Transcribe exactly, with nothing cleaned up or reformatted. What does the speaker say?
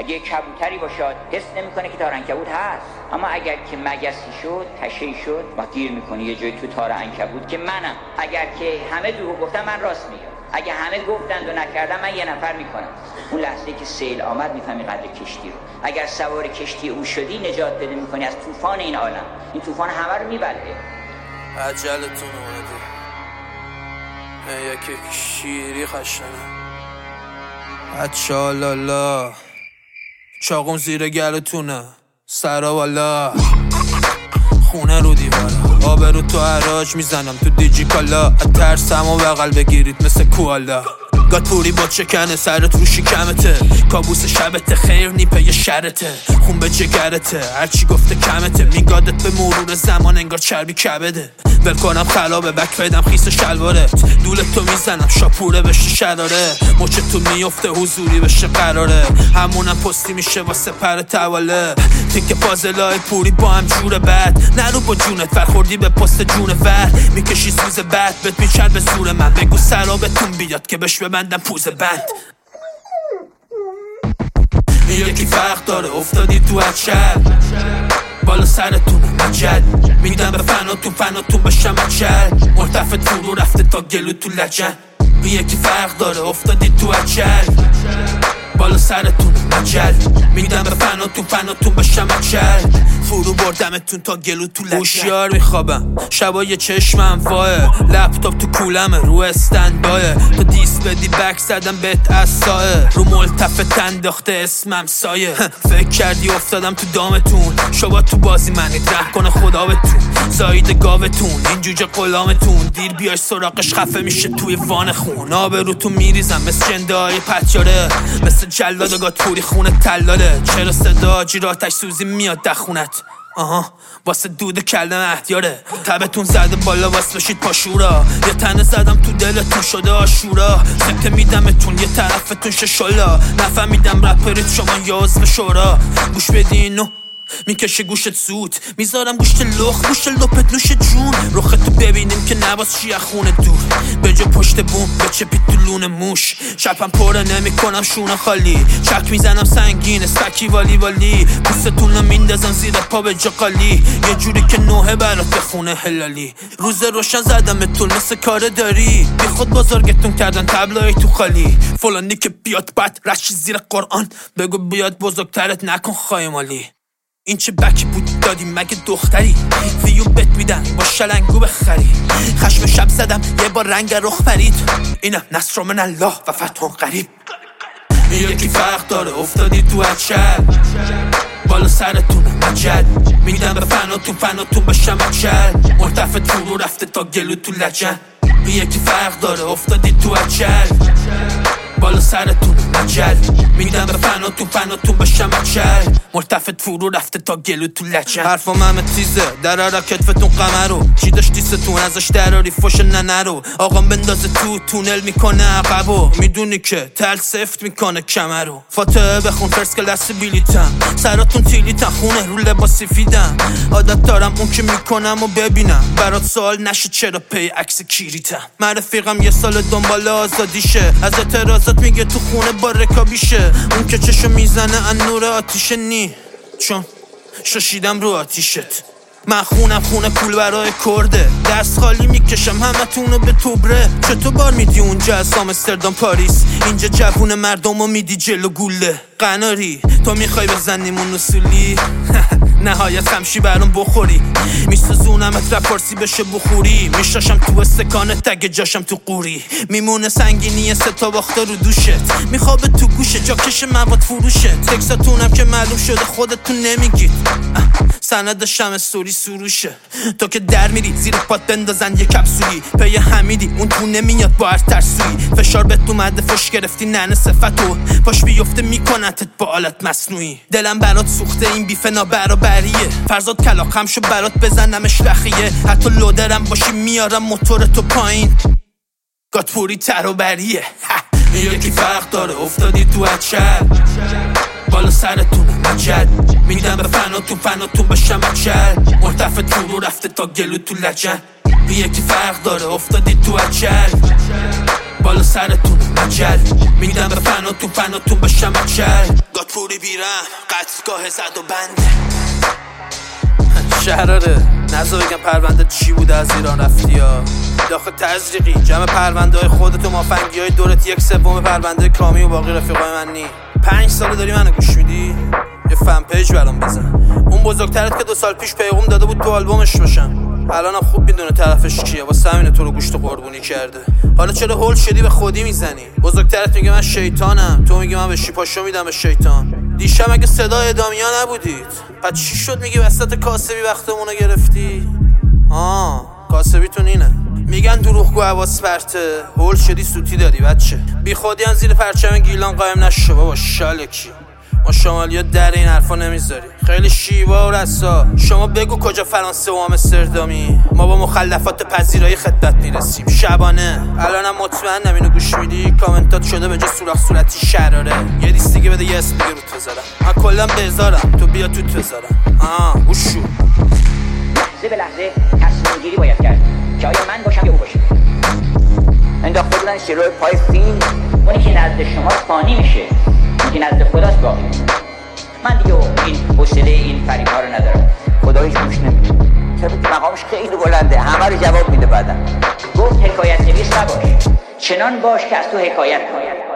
اگه کبوتری باشد حس نمیکنه که تار عنکبوت هست، اما اگر که مگسی شد، تشی شد، ما گیر میکنه یه جای تو تار عنکبوت که منم. اگر که همه دروغ گفتن من راست میگم، اگه همه گفتند و نکردم من یه نفر میکنم. اون لحظه که سیل آمد میفهمی قدر کشتی رو. اگر سوار کشتی او شدی نجات پیدا میکنی از طوفان این عالم. این طوفان همه رو میبلعه. عجلتون اومده یکی شیری خشنه اچالالا چاقم زیر گلتونه سرا والا خونه رو دیوارا آبرو تو حراج میزنم تو دیجی کالا ترسم و بغل بگیرید مثل کوالا گاتپوری با چکنه سرت رو شکمته کابوس شبته خیر نیپه یه شرته خون به جگرته هرچی گفته کمته میگادت به مرور زمان انگار چربی کبده ول کنم خلابه بک پیدم خیس شلوارت دولت تو میزنم شاپوره بشه شراره مچه تو میفته حضوری بشه قراره همونم پستی میشه واسه پر تواله تیک پازلای پوری با هم جور بد نرو با جونت فرخوردی به پست جون ور میکشی سوز بد بهت میچر به زور من بگو سرابتون بیاد که بش ببندم پوز بند یکی فرق داره افتادی تو اچل بالا سرتونه مجل میدم به فناتون فناتون بشم اچل مرتفت فرو رفته تا گلو تو لجن یکی فرق داره افتادی تو اچل بالا سرتونه مجل میدم به فناتون فناتون بشم اچل فرو بردمتون تا گلو تو لجن هوشیار میخوابم شبای چشمم واه لپتاپ تو کولمه رو استند بایه تو دیس بدی بک زدم بهت از سایه رو ملتفت انداخته اسمم سایه فکر کردی افتادم تو دامتون شبا تو بازی منید ره کنه خدا بتون زاید گاوتون این جوجه غلامتون دیر بیای سراغش خفه میشه توی وان خون آبرو تو میریزم مثل جنده های پتیاره مثل جلاد گاتپوری خونه تلاله چرا صدا جیراتش سوزی میاد دخونت آها واسه دود کلم احتیاره تبتون زده بالا واسه بشید پاشورا یه تنه زدم تو دلتون شده آشورا سکته میدمتون یه طرفتون ششالا نفهمیدم رپرید شما یاز به شورا گوش بدینو میکشه گوشت زود میذارم گوشت لخ گوشت لپت نوش جون رختو ببینیم که نباز چی خونه دور به جا پشت بوم به چپی تو لون موش شپم پره نمی کنم شونه خالی چک میزنم سنگین اسپکی والی والی پوستتون رو میندازم زیر پا به جا قالی یه جوری که نوه برات بخونه هلالی روز روشن زدمتون مثل کار داری بی خود بزرگتون کردن تبلای تو خالی فلانی که بیاد بد رشی زیر قرآن بگو بیاد بزرگترت نکن خایمالی این چه بکی بود دادی مگه دختری ویو بت میدن با شلنگو بخری خشم شب زدم یه بار رنگ رخ پرید اینم نصر من الله و فتح قریب یکی فرق داره افتادی تو اچل بالا سرتونه مجل میدم به فناتون فناتون بشم اچل مرتفت فرو رفته تا گلو تو لجن یکی فرق داره افتادی تو اچل بالا سرتون مجل میدم به فناتون فناتون بشم اچل مرتفت فرو رفته تا گلو تو لچن حرفم همه تیزه درارا کتفتون قمرو چی داشتی ستون ازش دراری فش ننه رو آقام بندازه تو تونل میکنه عقبو میدونی که تل سفت میکنه کمرو فاتحه بخون فرس کلاس بیلیتم سراتون تیلیتن خونه رو لباس سفیدم عادت دارم اون که میکنم و ببینم برات سوال نشه چرا پی عکس کیریتم من رفیقم یه سال دنبال آزادیشه از اعتراضات میگه تو خونه با رکابیشه اون که چشو میزنه ان نور آتیشه نی چون شاشیدم رو آتیشت من خونم خونه پول برای کرده دست خالی میکشم همه تونو به توبره چطور بار میدی اونجا از آمستردام پاریس اینجا جوون مردم رو میدی جلو گوله قناری تو میخوای بزنیمون اصولی نهایت خمشی برام بخوری میسوزونمت رپارسی بشه بخوری میشاشم تو استکانه تگ جاشم تو قوری میمونه سنگینی سه تا باخته رو دوشت میخوابه تو گوشه جاکش مواد فروشه تکساتونم که معلوم شده خودتون نمیگید سند شم سوری سروشه تو که در میری زیر پات بندازن یه کپسولی پی حمیدی اون تو نمیاد با هر ترسویی فشار بهت اومده فش گرفتی ننه صفتو پاش بیفته میکنتت با آلت مصنوعی دلم برات سوخته این بیف نابرابریه فرزاد کلاقم شو برات بزنمش رخیه حتی لودرم باشی میارم موتورتو پایین گاتپوری تر و بریه یکی فرق داره افتادی تو اچل بالا سرتون مجل میدم به فناتون فناتون بشم اچل مرتفت فرو رفته تا گلو تو لجن یکی فرق داره افتادی تو اچل بالا سرتون مجل میدم به فناتون فناتون بشم اچل پوری بیرم قتلگاه زد و بنده شهراره نزا بگم پرونده چی بوده از ایران رفتی ها داخل تزریقی جمع پرونده های خودت و مافنگی های دورت یک سوم پرونده کامی و باقی رفیقای من نی پنج ساله داری منو گوش میدی یه فن پیج برام بزن اون بزرگترت که دو سال پیش پیغام داده بود تو آلبومش باشم الانم خوب میدونه طرفش کیه واسه همینه تو رو گوشت قربونی کرده حالا چرا هول شدی به خودی میزنی بزرگترت میگه من شیطانم تو میگی من به شیپاشو میدم به شیطان دیشب اگه صدای ادامیا نبودید پس چی شد میگی وسط کاسبی وقتمونو گرفتی آه کاسبیتون اینه میگن دروغگو حواس پرته هول شدی سوتی داری بچه بی خودی ان زیر پرچم گیلان قایم نشو بابا شالکی ما شمالی ها در این حرفا نمیذاری خیلی شیوا و رسا شما بگو کجا فرانسه و آمستردامی ما با مخلفات پذیرایی خدمت میرسیم شبانه الانم مطمئنم اینو گوش میدی کامنتات شده به جا سوراخ صورتی شراره یه لیست دیگه بده یه اسم دیگه روت بذارم من کلا بذارم تو بیا توت بذارم آه گوشو لحظه به لحظه تصمیم گیری باید کرد که آیا من باشم یا او باشه انداخته بودن شروع پای فیلم اونی که نزد شما فانی میشه که نزد خداست باقی من دیگه این حوصله این فریب ها رو ندارم خدا هیچ گوش نمیده طبق مقامش خیلی بلنده همه رو جواب میده بعدم گفت حکایت نویس نباش چنان باش که از تو حکایت کنید